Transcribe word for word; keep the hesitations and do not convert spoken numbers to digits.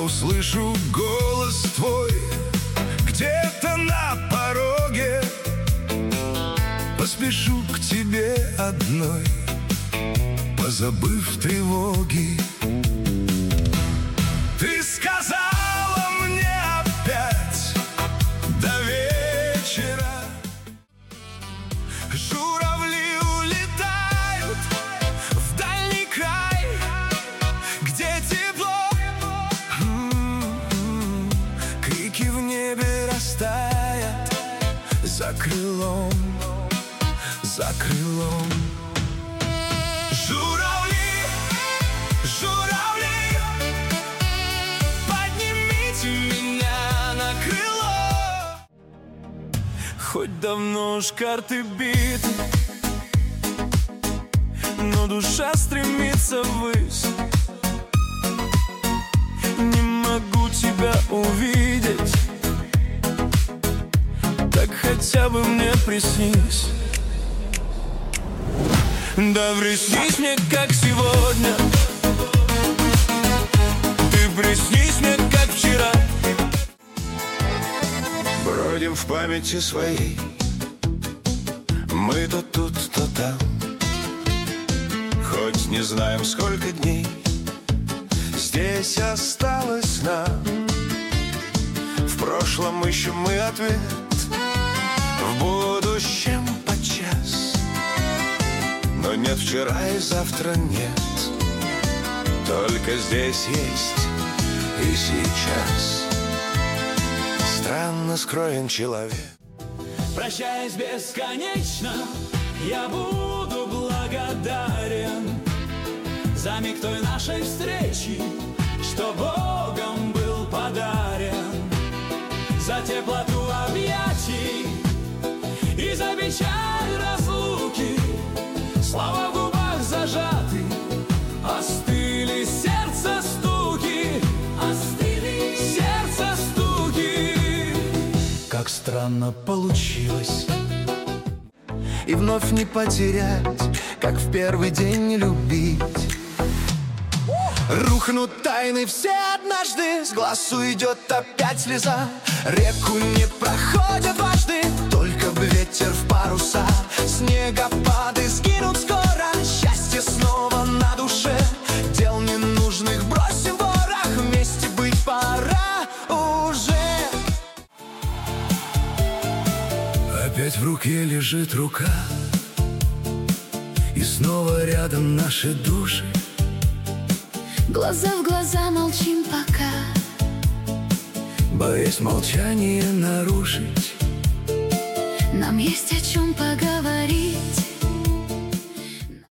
услышу голос твой где-то на пороге, поспешу к тебе одной, позабыв тревоги. Ты сказала мне опять до вечера. Журавли улетают в дальний край, где тепло, м-м-м. Крики в небе растают за крылом, за крылом. Журавли, журавли, поднимите меня на крыло. Хоть давно уж карты биты, но душа стремится ввысь. Не могу тебя увидеть, так хотя бы мне приснись. Да приснись мне, как сегодня, ты приснись мне, как вчера. Бродим в памяти своей, мы то тут, то там. Хоть не знаем, сколько дней здесь осталось нам. В прошлом ищем мы ответ, в будущем подчас. Но нет вчера и завтра нет, только здесь есть и сейчас. Странно скроен человек. Прощаясь бесконечно, я буду благодарен за миг той нашей встречи, что Богом был подарен, за теплоту объятий и за печаль разлуки. Слова в губах зажаты, остыли сердце стуки, остыли сердце стуки. Как странно получилось, и вновь не потерять, как в первый день не любить. Рухнут тайны все однажды, с глаз уйдет опять слеза. Реку не проходят дважды, только бы ветер в паруса. Снегопады сгинут скоро, счастье снова на душе. Дел ненужных бросим ворох, вместе быть пора уже. Опять в руке лежит рука, и снова рядом наши души. Глаза в глаза молчим пока, боясь молчание нарушить. нам есть о чем поговорить.